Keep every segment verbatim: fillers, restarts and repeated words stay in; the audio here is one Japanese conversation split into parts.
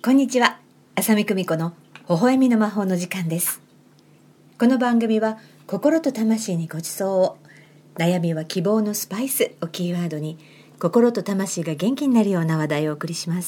こんにちは、浅見久美子の微笑みの魔法の時間です。この番組は心と魂にごちそうを、悩みは希望のスパイスをキーワードに心と魂が元気になるような話題をお送りします。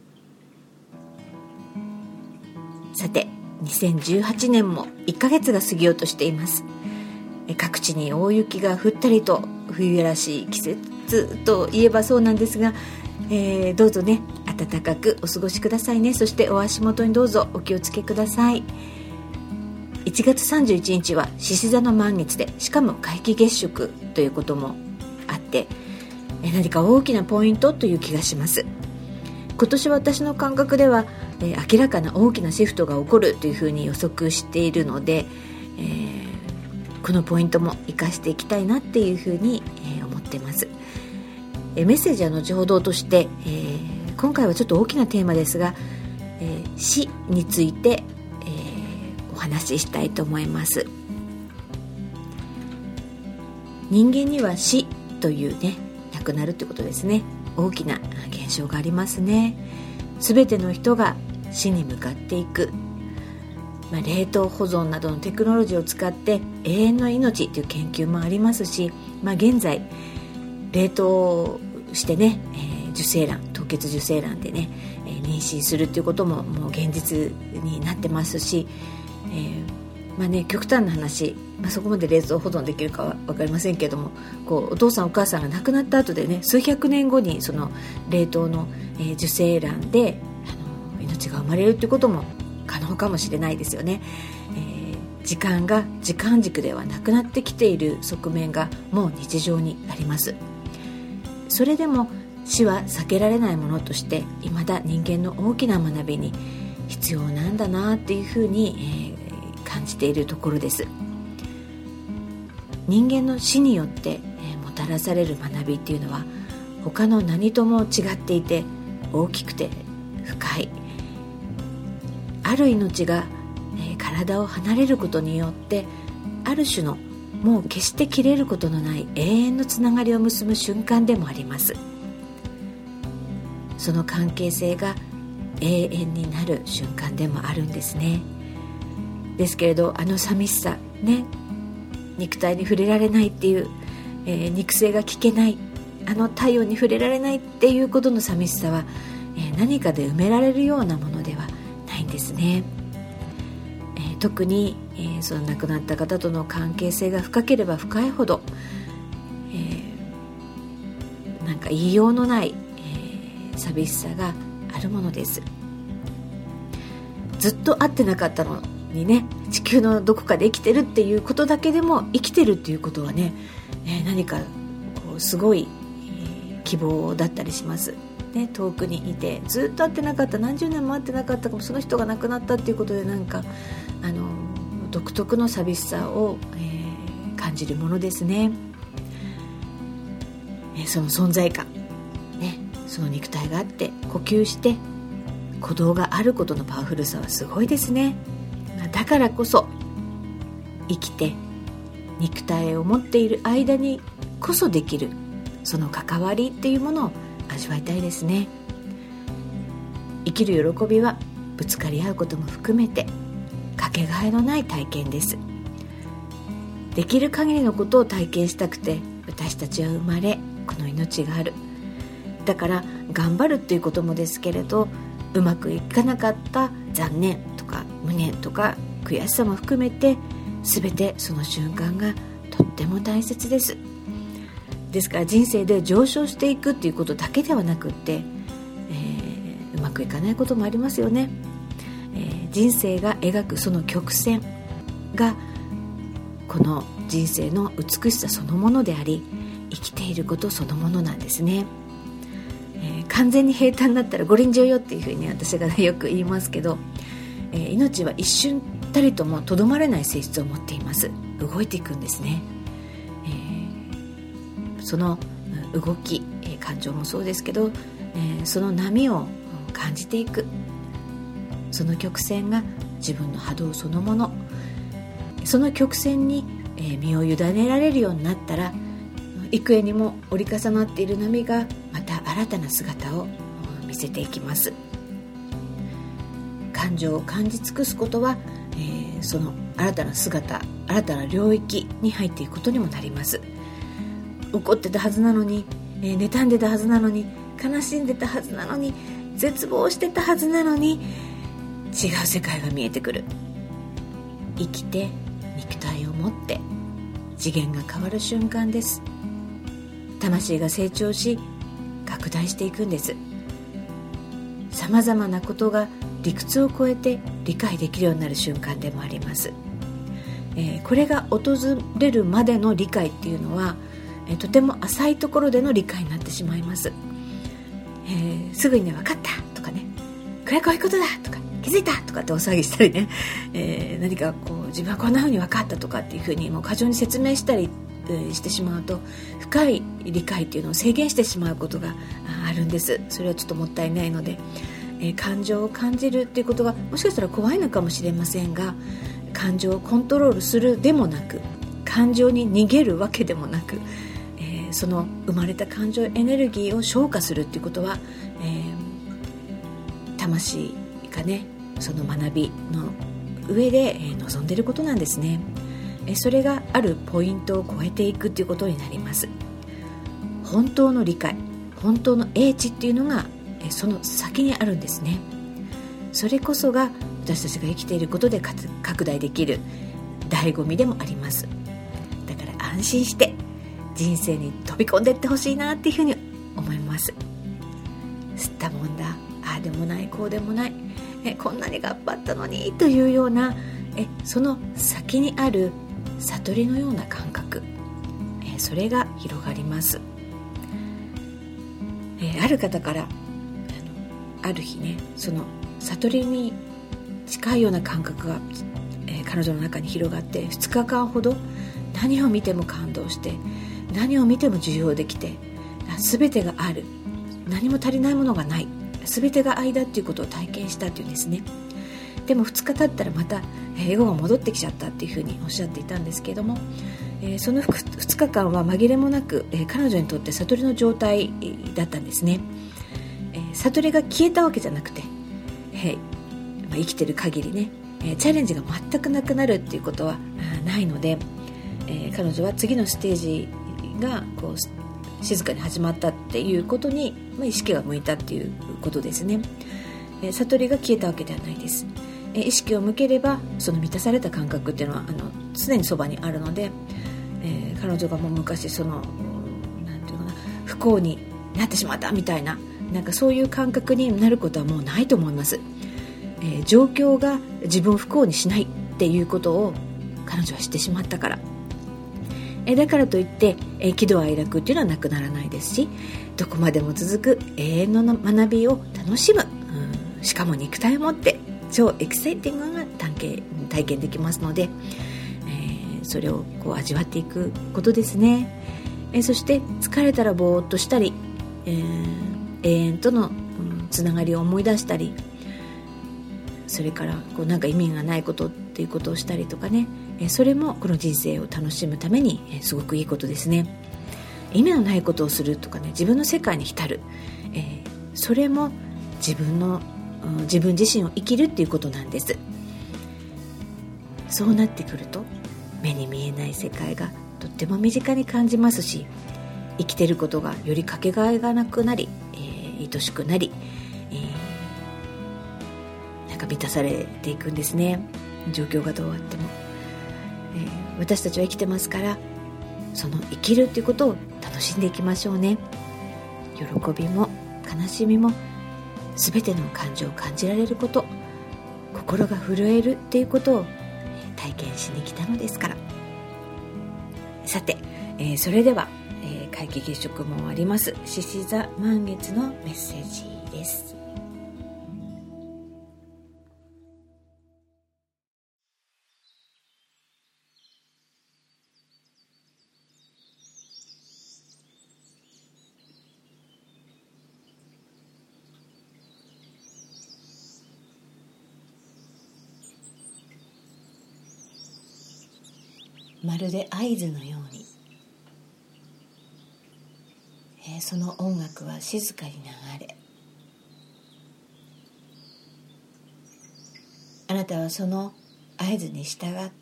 さて、にせんじゅうはちねんもいっかげつが過ぎようとしています。各地に大雪が降ったりと冬らしい季節といえばそうなんですが、えー、どうぞね暖かくお過ごしくださいね。そしてお足元にどうぞお気をつけください。いちがつさんじゅういちにちは獅子座の満月で、しかも皆既月食ということもあって、何か大きなポイントという気がします。今年は私の感覚では、えー、明らかな大きなシフトが起こるというふうに予測しているので、えー、このポイントも生かしていきたいなっていうふうに、えー、思っています。えー、メッセージは後ほどとして、えー、今回はちょっと大きなテーマですが、えー、死について、えー、お話ししたいと思います。人間には死というね、亡くなるということですね、大きな現象がありますね。すべての人が死に向かっていく、まあ、冷凍保存などのテクノロジーを使って永遠の命という研究もありますし、まあ、現在冷凍してね、えー、受精卵凍結受精卵でね、えー、妊娠するということももう現実になってますし、えーまあね、極端な話、まあ、そこまで冷凍保存できるかは分かりませんけれども、こうお父さんお母さんが亡くなった後でね、数百年後にその冷凍の、えー、受精卵であの命が生まれるということも可能かもしれないですよね。えー、時間が時間軸ではなくなってきている側面がもう日常にあります。それでも死は避けられないものとして未だ人間の大きな学びに必要なんだなっていうふうに、えー、感じているところです。人間の死によって、えー、もたらされる学びっていうのは他の何とも違っていて大きくて深い。ある命が、えー、体を離れることによってある種のもう決して切れることのない永遠のつながりを結ぶ瞬間でもあります。その関係性が永遠になる瞬間でもあるんですね。ですけれど、あの寂しさね、肉体に触れられないっていう、えー、肉声が聞けない、あの太陽に触れられないっていうことの寂しさは、えー、何かで埋められるようなものではないんですね。えー、特に、えー、その亡くなった方との関係性が深ければ深いほど、えー、なんか言いようのない、えー、寂しさがあるものです。ずっと会ってなかったのにね、地球のどこかで生きてるっていうことだけでも生きてるっていうことはね、えー、何かこうすごい、えー、希望だったりします。ね、遠くにいてずっと会ってなかった、何十年も会ってなかったかも、その人が亡くなったっていうことでなんかあの独特の寂しさを、えー、感じるものですね。えー、その存在感、ね、その肉体があって呼吸して鼓動があることのパワフルさはすごいですね。だからこそ生きて肉体を持っている間にこそできるその関わりっていうものを味わいたいですね。生きる喜びはぶつかり合うことも含めてかけがえのない体験です。できる限りのことを体験したくて私たちは生まれ、この命がある。だから頑張るっていうこともですけれど、うまくいかなかった残念とか無念とか悔しさも含めて全てその瞬間がとっても大切です。ですから人生で上昇していくっていうことだけではなくって、えー、うまくいかないこともありますよね。えー、人生が描くその曲線がこの人生の美しさそのものであり、生きていることそのものなんですね。えー、完全に平坦だったら五輪上よっていうふうに私がよく言いますけど、えー、命は一瞬たりともとどまれない性質を持っています。動いていくんですね。えー、その動き、えー、感情もそうですけど、えー、その波を感じていく、その曲線が自分の波動そのもの、その曲線に、えー、身を委ねられるようになったら、幾重にも折り重なっている波がまた新たな姿を見せていきます。 感情を感じ尽くすことは、えー、その新たな姿、新たな領域に入っていくことにもなります。怒ってたはずなのに、えー、妬んでたはずなのに、悲しんでたはずなのに、絶望してたはずなのに、違う世界が見えてくる。生きて肉体を持って次元が変わる瞬間です。魂が成長し拡大していくんです。さまざまなことが理屈を超えて理解できるようになる瞬間でもあります。えー、これが訪れるまでの理解っていうのは、えー、とても浅いところでの理解になってしまいます。えー、すぐにね、分かったとかね、これはこういうことだとか気づいたとかってお騒ぎしたりね、えー、何かこう自分はこんな風に分かったとかっていう風にもう過剰に説明したり、えー、してしまうと、深い理解っていうのを制限してしまうことがあるんです。それはちょっともったいないので、えー、感情を感じるっていうことがもしかしたら怖いのかもしれませんが、感情をコントロールするでもなく、感情に逃げるわけでもなく、えー、その生まれた感情エネルギーを消化するっていうことは、えー、魂がね、その学びの上で、えー、望んでいることなんですね。えー、それがあるポイントを超えていくっていうことになります。本当の理解、本当の英知っていうのが、えー、その先にあるんですね。それこそが私たちが生きていることで拡大できる醍醐味でもあります。だから安心して人生に飛び込んでいってほしいなっていうふうに思います。吸ったもんだ、ああでもないこうでもない、えこんなに頑張ったのにというような、えその先にある悟りのような感覚、えそれが広がります。えある方からあのある日ね、その悟りに近いような感覚が、えー、彼女の中に広がってふつかかんほど何を見ても感動して、何を見ても受容できて、全てがある、何も足りないものがない、全てが愛だっていうことを体験したっていうんですね。でもふつか経ったらまた笑顔が戻ってきちゃったっていうふうにおっしゃっていたんですけれども、えー、そのふつかかんは紛れもなく、えー、彼女にとって悟りの状態だったんですね。えー、悟りが消えたわけじゃなくて、えーまあ、生きてる限りね、えー、チャレンジが全くなくなるっていうことはないので、えー、彼女は次のステージがこう静かに始まったっていうことに、まあ、意識が向いたっていうことですね。えー、悟りが消えたわけではないです。えー、意識を向ければその満たされた感覚っていうのはあの常にそばにあるので、えー、彼女がもう昔そのなんていうのかな、不幸になってしまったみたいな、なんかそういう感覚になることはもうないと思います。えー、状況が自分を不幸にしないっていうことを彼女は知ってしまったから、えー、だからといって、えー、喜怒哀楽っていうのはなくならないですし、どこまでも続く永遠の学びを楽しむ、うん、しかも肉体を持って超エキサイティングな体験、体験できますので、えー、それをこう味わっていくことですね。えー、そして疲れたらぼーっとしたり、えー、永遠との、うん、つながりを思い出したり、それからこうなんか意味がないことっていうことをしたりとかね、えそれもこの人生を楽しむためにえすごくいいことですね。意味のないことをするとかね、自分の世界に浸る、えー、それも自分の、うん、自分自身を生きるっていうことなんです。そうなってくると目に見えない世界がとっても身近に感じますし、生きてることがよりかけがえがなくなり、えー、愛しくなり、えー満たされていくんですね。状況がどうあっても、えー、私たちは生きてますから、その生きるっていうことを楽しんでいきましょうね。喜びも悲しみも全ての感情を感じられること、心が震えるっていうことを体験しに来たのですから。さて、えー、それでは、えー、皆既月食もあります獅子座満月のメッセージです。まるで合図のように、えー、その音楽は静かに流れ、 なたはその合図に従って、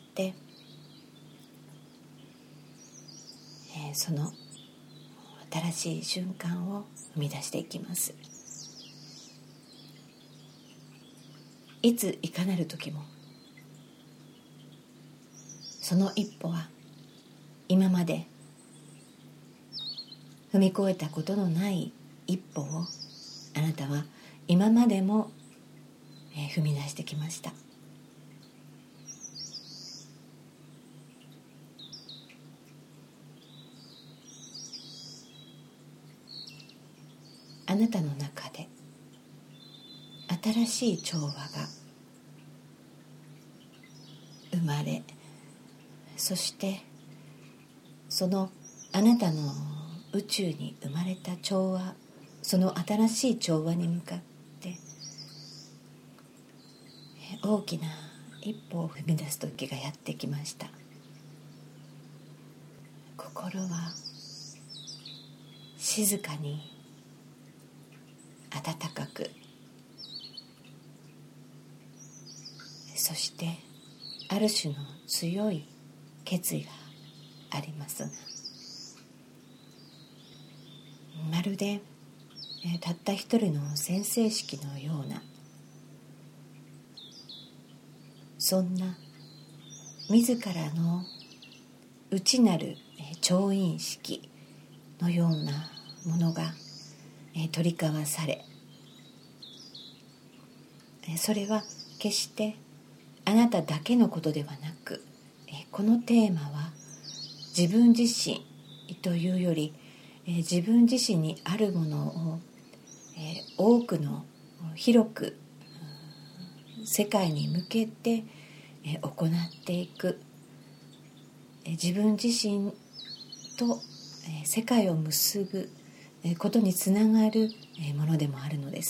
えー、その新しい瞬間を生み出していきます。いついかなる時もその一歩は今まで踏み越えたことのない一歩をあなたは今までも踏み出してきました。あなたの中で新しい調和が生まれ、そしてそのあなたの宇宙に生まれた調和、その新しい調和に向かって大きな一歩を踏み出す時がやってきました。心は静かに温かく、そしてある種の強い決意がありますが、まるでたった一人の宣誓式のような、そんな自らの内なる調印式のようなものが取り交わされ、それは決してあなただけのことではなく、このテーマは自分自身というより自分自身にあるものを多くの広く世界に向けて行っていく、自分自身と世界を結ぶことにつながるものでもあるのです。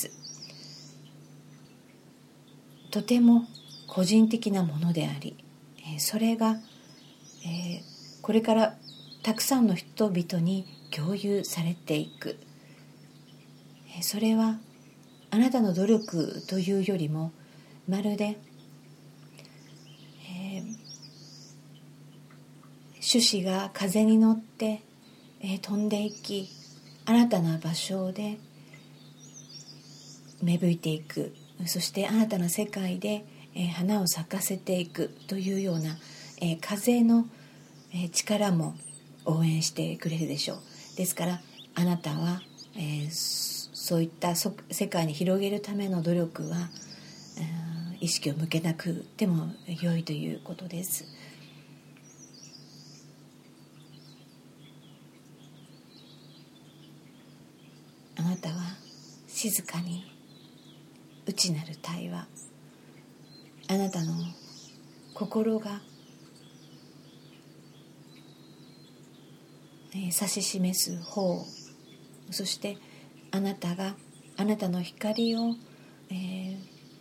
とても個人的なものであり、それがこれからたくさんの人々に共有されていく。それはあなたの努力というよりも、まるで、えー、種子が風に乗って、えー、飛んでいき、新たな場所で芽吹いていく、そして新たな世界で、えー、花を咲かせていくというような、えー、風の、えー、力も応援してくれるでしょう。ですからあなたは、えー、そういった世界に広げるための努力は、えー、意識を向けなくても良いということです。あなたは静かに内なる対話、あなたの心が指し示す方、そしてあなたがあなたの光を、えー、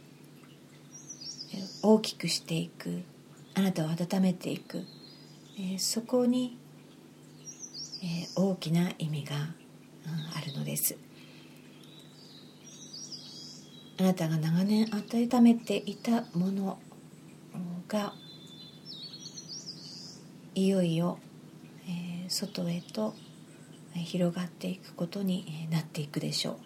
大きくしていく、あなたを温めていく、えー、そこに、えー、大きな意味が、うん、あるのです。あなたが長年温めていたものがいよいよ、えー、外へと広がっていくことになっていくでしょう。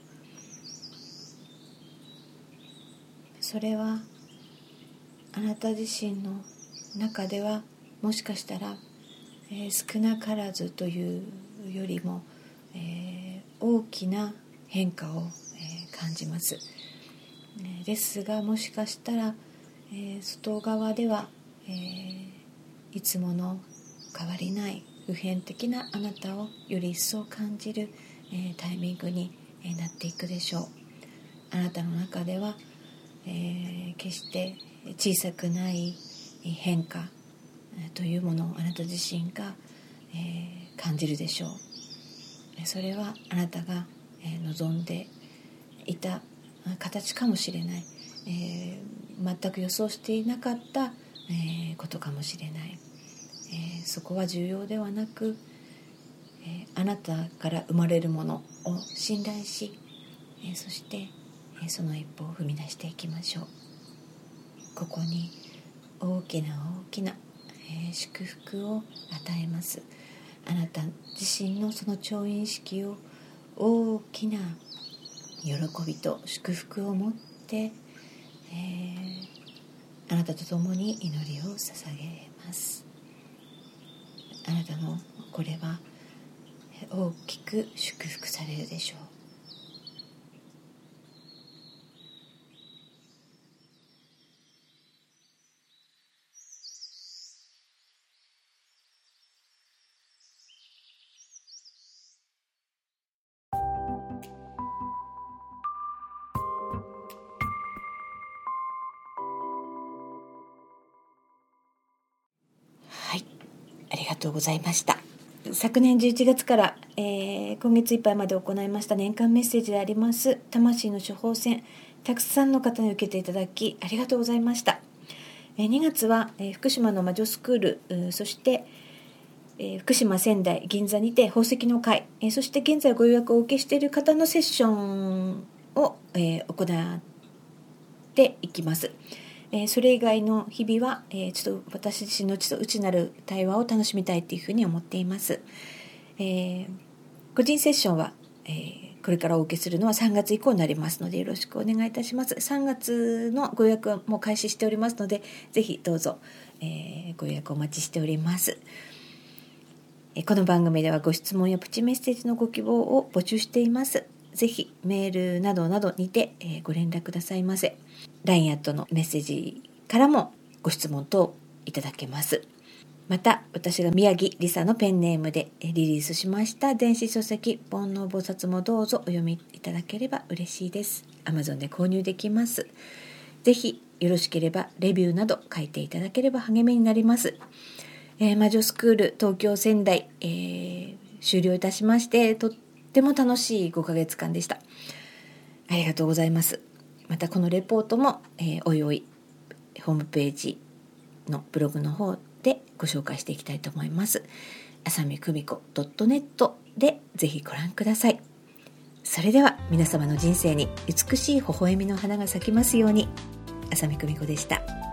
それはあなた自身の中ではもしかしたら、えー、少なからずというよりも、えー、大きな変化を、えー、感じます。ですがもしかしたら、えー、外側では、えー、いつもの変わりない普遍的なあなたをより一層感じる、えー、タイミングに、えー、なっていくでしょう。あなたの中では、えー、決して小さくない変化というものをあなた自身が、えー、感じるでしょう。それはあなたが、えー、望んでいた形かもしれない、えー、全く予想していなかった、えー、ことかもしれない、えー、そこは重要ではなく、えー、あなたから生まれるものを信頼し、えー、そして、えー、その一歩を踏み出していきましょう。 ここに大きな大きな、えー、祝福を与えます。あなた自身のその調印式を大きな喜びと祝福を持って、えー、あなたと共に祈りを捧げます。あなたのこれは大きく祝福されるでしょう。はい、ありがとうございました。昨年じゅういちがつから、えー、今月いっぱいまで行いました年間メッセージであります魂の処方箋、たくさんの方に受けていただきありがとうございました。えー、にがつは、えー、福島の魔女スクール、そして、えー、福島仙台銀座にて宝石の会、えー、そして現在ご予約をお受けしている方のセッションを、えー、行っていきます。えー、それ以外の日々は、えー、ちょっと私自身のちょっと内なる対話を楽しみたいというふうに思っています。えー、個人セッションは、えー、これからお受けするのはさんがつ以降になりますのでよろしくお願いいたします。さんがつのご予約はもう開始しておりますのでぜひどうぞ、えー、ご予約お待ちしております。えー、この番組ではご質問やプチメッセージのご希望を募集しています。ぜひメールなどなどにて、えー、ご連絡くださいませ。 ライン アットのメッセージからもご質問等いただけます。また私が宮城りさのペンネームでリリースしました電子書籍煩悩菩薩もどうぞお読みいただければ嬉しいです。 Amazon で購入できます。ぜひよろしければレビューなど書いていただければ励みになります。えー、魔女スクール東京仙台、えー、終了いたしましてととても楽しいごかげつかんでした。ありがとうございます。またこのレポートも、えー、おいおいホームページのブログの方でご紹介していきたいと思います。あさみくみこ .net でぜひご覧ください。それでは皆様の人生に美しい微笑みの花が咲きますように。あさみくみこでした。